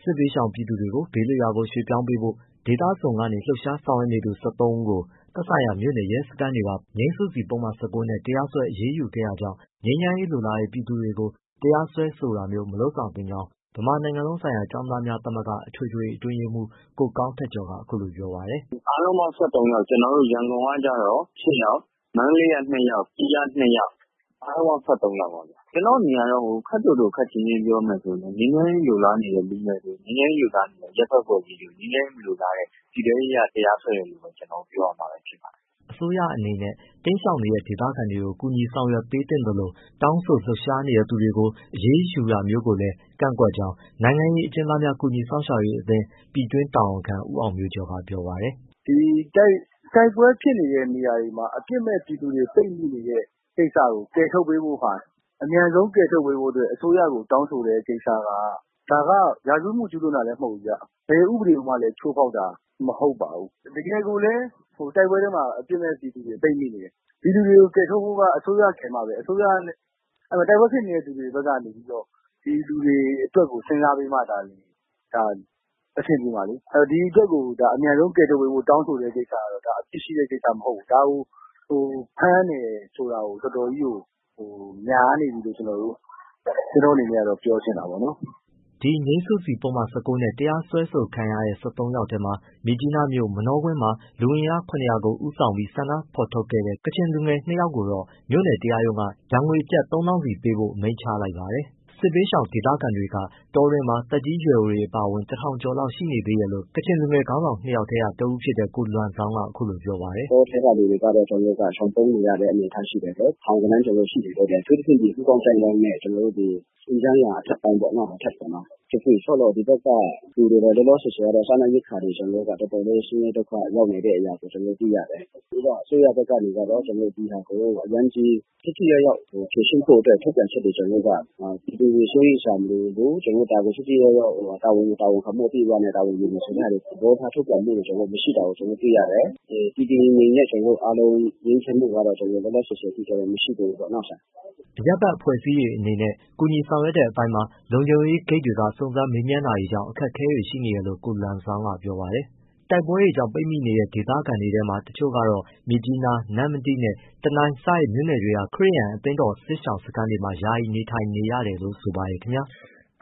စစ်ဘေးရှောင်ပြည်သူတွေကို ဘေးလွတ်ရာကိုရွှေ့ပြောင်းပေးဖို့ ဒေသစုံကနေလှုပ်ရှားဆောင်ရွက်နေသူ ဦးကို သက်ဆိုင်ရာမြို့နယ်ရဲစခန်းတွေက ငြိမ်းစုစီပုဒ်မ နဲ့ တရားစွဲအရေးယူခဲ့တာကြောင့် ငြိမ်းချမ်းရေးလိုလားတဲ့ပြည်သူတွေကို တရားစွဲဆိုတာမျိုးမလုပ်ဆောင်သင့်ကြောင်း ဗမာနိုင်ငံလုံးဆိုင်ရာကျောင်းသားများသမဂ္ဂ အထွေထွေအတွင်းရေးမှူး ကိုကောင်းထက်ကျော်က အခုလိုပြောပါတယ်။ “အားလုံးပေါင်း ယောက် ကျနော်တို့ ရန်ကုန်ကကျတော့ ယောက် မန္တလေးက ယောက် ပြည်က ယောက် အားလုံးပေါင်း ယောက်ပါဗျ။ ကျနော့်အမြင်ကတော့ ခပ်တိုတိုခပ်ချင်းချင်းပြောမယ်ဆိုရင် ငြိမ်းချမ်းရေးလိုလားနေတဲ့ လူငယ်တွေ၊ ငြိမ်းချမ်းရေးလိုလားနေတဲ့ အရပ်ဘက်အဖွဲ့အစည်းတွေကို ငြိမ်းချမ်းရေးမလိုလားတဲ့ ပြည်ထဲရေးအရ တရားစွဲတယ်လို့ပဲ ကျနော်တို့ ပြောရမှာဖြစ်ပါတယ်။ ” အစိုးရအနေနဲ့ တိမ်းရှောင်နေတဲ့ဒေသခံတွေကို ကူညီဆောင်ရွက်ပေးသင့်သလို တောင်းဆိုလှုပ်ရှားနေတဲ့သူတွေကို အရေးယူတာမျိုးကိုလည်း ကန့်ကွက်ကြောင်း နိုင်ငံရေးအကျဉ်းသားများ ကူညီစောင့်ရှောက်ရေးအသင်း ပြည်တွင်းတာဝန်ခံ ဦးအောင်မျိုးကျော်က ပြောပါတယ်။ “တိုက်ပွဲဖြစ်နေတဲ့နေရာတွေမှာ အပြစ်မဲ့ပြည်သူတွေ ပိတ်မိနေတဲ့ကိစ္စကို ကယ်ထုတ်ပေးဖို့ဟာ အမြန်ဆုံးကယ်ထုတ်ပေးဖို့အတွက် အစိုးရကိုတောင်းဆိုတဲ့ကိစ္စက ဒါကရာဇဝတ်မှုကျူးလွန်တာလည်း မဟုတ်ဘူးဗျ။ ဘယ်ဥပဒေကိုမှလည်း ချိုးဖောက်တာ မဟုတ်ပါဘူး။ တကယ်ကိုလည်း တိုက်ပွဲထဲမှာ အပြစ်မဲ့ပြည်သူတွေ ပိတ်မိနေတယ်။ ဒီလူတွေကို ကယ်ထုတ်ဖို့က အစိုးရကယ်မှပဲ။ တိုက်ပွဲဖြစ်နေတဲ့သူတွေဘက်ကနေပြီးတော့ ဒီလူတွေအတွက်ကို စဉ်းစားပေးမှသာလျှင် အဆင်ပြေမှာလေ။ ဒီအတွက်ကို အမြန်ဆုံးကယ်ထုတ်ပေးဖို့ တောင်းဆိုတဲ့ကိစ္စကတော့ အပြစ်ရှိတဲ့ကိစ္စမဟုတ်ဘူး။ ဒါကိုဖမ်းတယ်ဆိုတာကို တော်တော်ကြီးကို များနေပြီလို့ ကျနော့်အနေနဲ့ကတော့ ပြောချင်တာပေါ့နော်။ ” ဒီငြိမ်းစုစီပုဒ်မ နဲ့ တရားစွဲဆိုခံရတဲ့ ယောက်ထဲမှာ မြစ်ကြီးနားမြို့ မနောကွင်းမှာ လူအင်အား ကို ဦးဆောင်ပြီး ဆန္ဒဖော်ထုတ်ခဲ့တဲ့ ကချင်လူငယ် ယောက်ကိုတော့ မြို့နယ်တရားရုံးက ဒဏ်ငွေကျပ် ၃၀,၀၀၀ စီပေးဖို့ အမိန့်ချလိုက်ပါတယ်။ စစ်ဘေးရှောင်ဒေသခံတွေက တောတွင်းမှာ သက်ကြီးရွယ်အိုတွေအပါအဝင် ကျော်လောက်ရှိနေသေးတယ်လို့ ကချင်လူငယ်ခေါင်းဆောင် နှစ်ယောက်ထဲက တဦးဖြစ်တဲ့ ကိုလွမ်ဇောင်းက အခုလိုပြောပါတယ်။ “တောထဲကလူတွေကတော့ ရှောင်ပုန်းနေရတဲ့အနေအထားရှိတယ်။ ထောင်ဂဏန်းကျော်လောက်ရှိတယ်။ အထူးသဖြင့် ဟူးကောင်းချိုင့်နဲ့ အင်ဂျန်းယန်အထက်ပိုင်းပေါ့နော်။ ဆိုတော့ ဒီဘက်ကလူတွေ လောလောဆယ်ကတော့ စားနပ်ရိက္ခာတွေ တော်တော်လေး ဆင်းရဲဒုက္ခရောက်နေတဲ့အရာကို ကျနော်တို့ သိရတယ်။ ပြီးတော့ အစိုးရဘက်ကနေကတော့ ဒီဟာကို အရမ်းကြီး ထိထိရောက်ရောက်ဖြေရှင်းဖို့အတွက် ထုတ်ပြန်ချက်တွေ ပြည်သူတွေ စိုးရိမ်စရာမလိုဘူး။ ဒါကို ထိထိရောက်ရောက် တာဝန်ယူတာဝန်ခံမှု အပြည့်အဝနဲ့ တာဝန်ယူမယ်ဆိုတဲ့ဟာတွေ သဘောထားထုတ်ပြန်မှုတွေ မရှိတာကို ကျနော်တို့ တွေ့ရတယ်။ တည်တည်ငြိမ်ငြိမ်နဲ့ အားလုံးငြိမ်းချမ်းမှုကတော့ လောလောဆယ်အထိတော့ မရှိသေးဘူးပေါ့နော်။ ” အရပ်ဘက်အဖွဲ့အစည်းတွေအနေနဲ့ ကူညီဆောင်ရွက်တဲ့အပိုင်းမှာ လုံခြုံရေးဂိတ်တွေက စုံစမ်းမေးမြန်းတာတွေကြောင့် အခက်အခဲတွေရှိနေတယ်လို့ ကိုလွမ်ဇောင်းက ပြောပါတယ်။ တိုက်ပွဲတွေကြောင့် ပိတ်မိနေတဲ့ဒေသခံတွေထဲမှာ တချို့ကတော့ မြစ်ကြီးနား၊ နမ္မတီးနဲ့ တနိုင်း စတဲ့မြို့နယ်တွေက ခရစ်ယာန်အသင်းတော်စစ်ရှောင်စခန်းတွေမှာ ယာယီနေထိုင်နေရတယ်လို့ ဆိုပါတယ်ခင်ဗျာ။